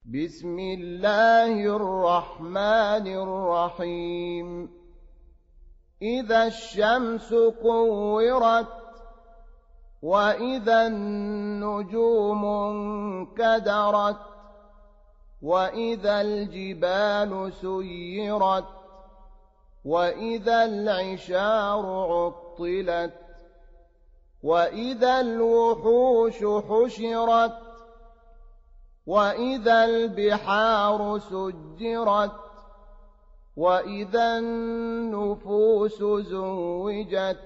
بسم الله الرحمن الرحيم إذا الشمس كورت وإذا النجوم انكدرت وإذا الجبال سيرت وإذا العشار عطلت وإذا الوحوش حشرت وإذا البحار سجرت وإذا النفوس زوجت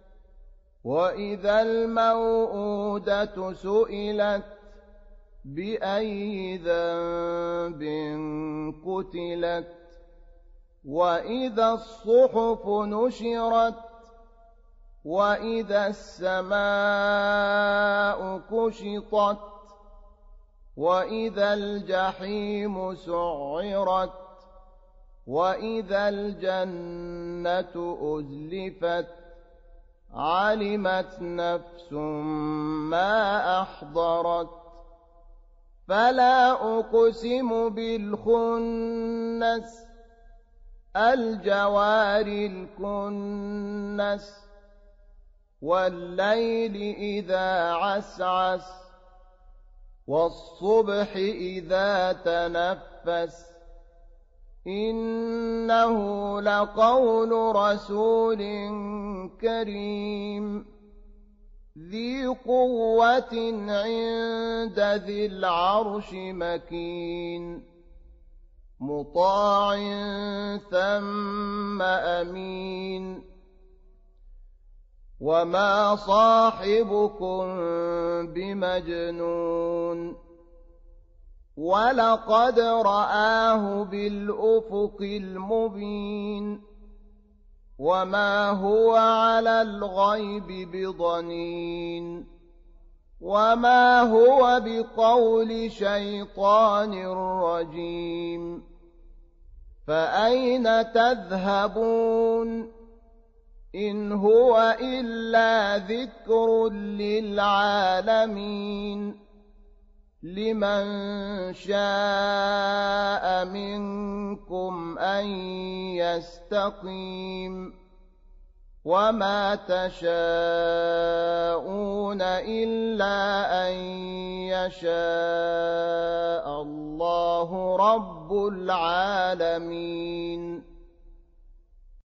وإذا الموءودة سئلت بأي ذنب قتلت وإذا الصحف نشرت وإذا السماء كشطت وإذا الجحيم سعرت وإذا الجنة أزلفت علمت نفس ما أحضرت فلا أقسم بالخنس الجوار الكنس والليل إذا عسعس والصبح إذا تنفس إنه لقول رسول كريم ذي قوة عند ذي العرش مكين مطاع ثم أمين وما صاحبكم بمجنون ولقد رآه بالأفق المبين وما هو على الغيب بضنين وما هو بقول شيطان رجيم فأين تذهبون إن هو إلا ذكر للعالمين لمن شاء منكم أن يستقيم وما تشاءون إلا أن يشاء الله رب العالمين